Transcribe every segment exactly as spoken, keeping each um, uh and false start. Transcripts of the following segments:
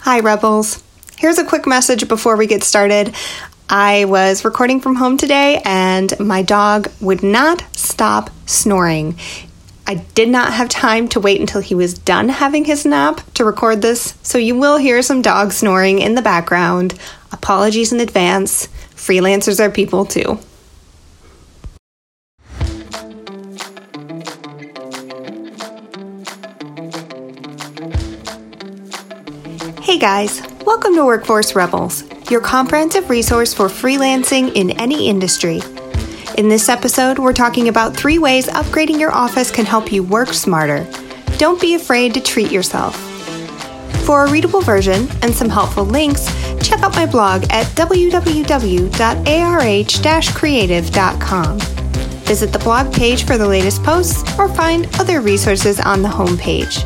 Hi, Rebels. Here's a quick message before we get started. I was recording from home today and my dog would not stop snoring. I did not have time to wait until he was done having his nap to record this, so you will hear some dog snoring in the background. Apologies in advance. Freelancers are people too. Hey guys, welcome to Workforce Rebels, your comprehensive resource for freelancing in any industry. In this episode, we're talking about three ways upgrading your office can help you work smarter. Don't be afraid to treat yourself. For a readable version and some helpful links, check out my blog at w w w dot a r h dash creative dot com. Visit the blog page for the latest posts or find other resources on the homepage.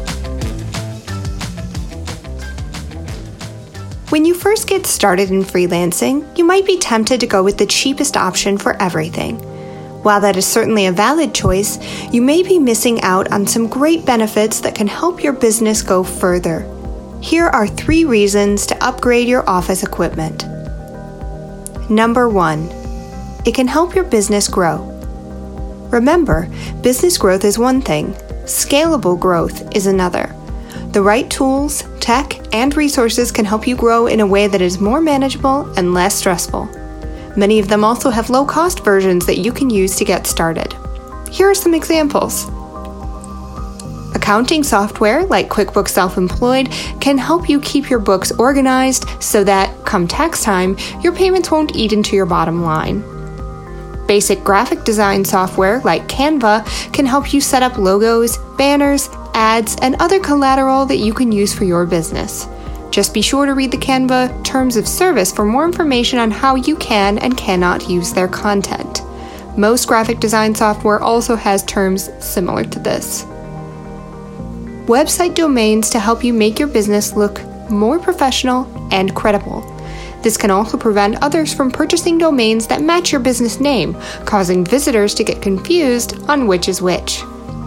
When you first get started in freelancing, you might be tempted to go with the cheapest option for everything. While that is certainly a valid choice, you may be missing out on some great benefits that can help your business go further. Here are three reasons to upgrade your office equipment. Number one, it can help your business grow. Remember, business growth is one thing, scalable growth is another. The right tools, tech, and resources can help you grow in a way that is more manageable and less stressful. Many of them also have low-cost versions that you can use to get started. Here are some examples. Accounting software like QuickBooks Self-Employed can help you keep your books organized so that, come tax time, your payments won't eat into your bottom line. Basic graphic design software like Canva can help you set up logos, banners, ads, and other collateral that you can use for your business. Just be sure to read the Canva Terms of Service for more information on how you can and cannot use their content. Most graphic design software also has terms similar to this. Website domains to help you make your business look more professional and credible. This can also prevent others from purchasing domains that match your business name, causing visitors to get confused on which is which.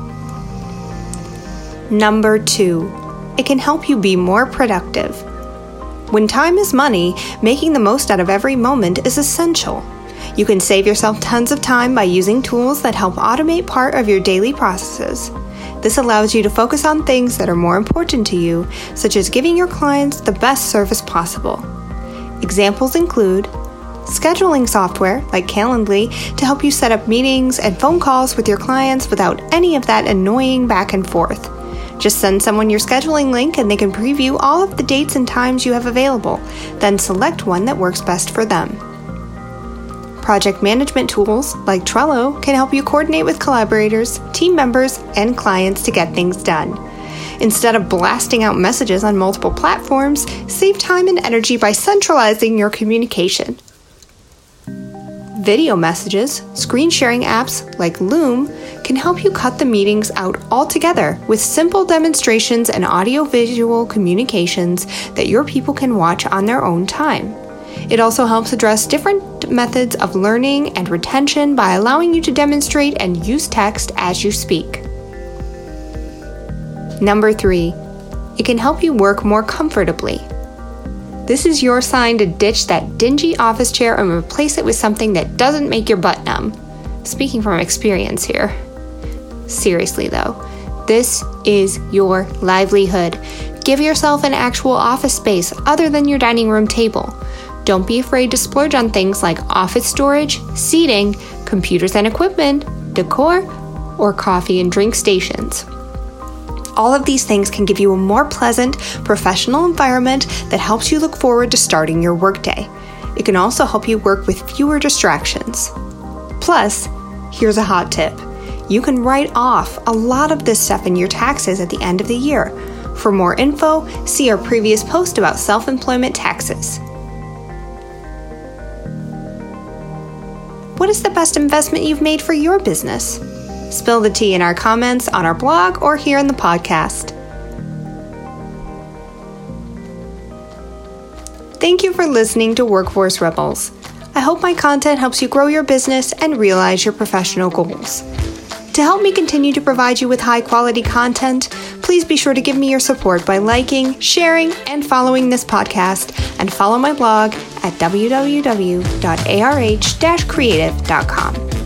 Number two, it can help you be more productive. When time is money, making the most out of every moment is essential. You can save yourself tons of time by using tools that help automate part of your daily processes. This allows you to focus on things that are more important to you, such as giving your clients the best service possible. Examples include scheduling software like Calendly to help you set up meetings and phone calls with your clients without any of that annoying back and forth. Just send someone your scheduling link and they can preview all of the dates and times you have available, then select one that works best for them. Project management tools like Trello can help you coordinate with collaborators, team members, and clients to get things done. Instead of blasting out messages on multiple platforms, save time and energy by centralizing your communication. Video messages, screen sharing apps like Loom can help you cut the meetings out altogether with simple demonstrations and audio-visual communications that your people can watch on their own time. It also helps address different methods of learning and retention by allowing you to demonstrate and use text as you speak. Number three, it can help you work more comfortably. This is your sign to ditch that dingy office chair and replace it with something that doesn't make your butt numb. Speaking from experience here. Seriously though, this is your livelihood. Give yourself an actual office space other than your dining room table. Don't be afraid to splurge on things like office storage, seating, computers and equipment, decor, or coffee and drink stations. All of these things can give you a more pleasant, professional environment that helps you look forward to starting your workday. It can also help you work with fewer distractions. Plus, here's a hot tip. You can write off a lot of this stuff in your taxes at the end of the year. For more info, see our previous post about self-employment taxes. What is the best investment you've made for your business? Spill the tea in our comments on our blog or here in the podcast. Thank you for listening to Workforce Rebels. I hope my content helps you grow your business and realize your professional goals. To help me continue to provide you with high quality content, please please be sure to give me your support by liking, sharing, and following this podcast, and follow my blog at w w w dot a r h dash creative dot com.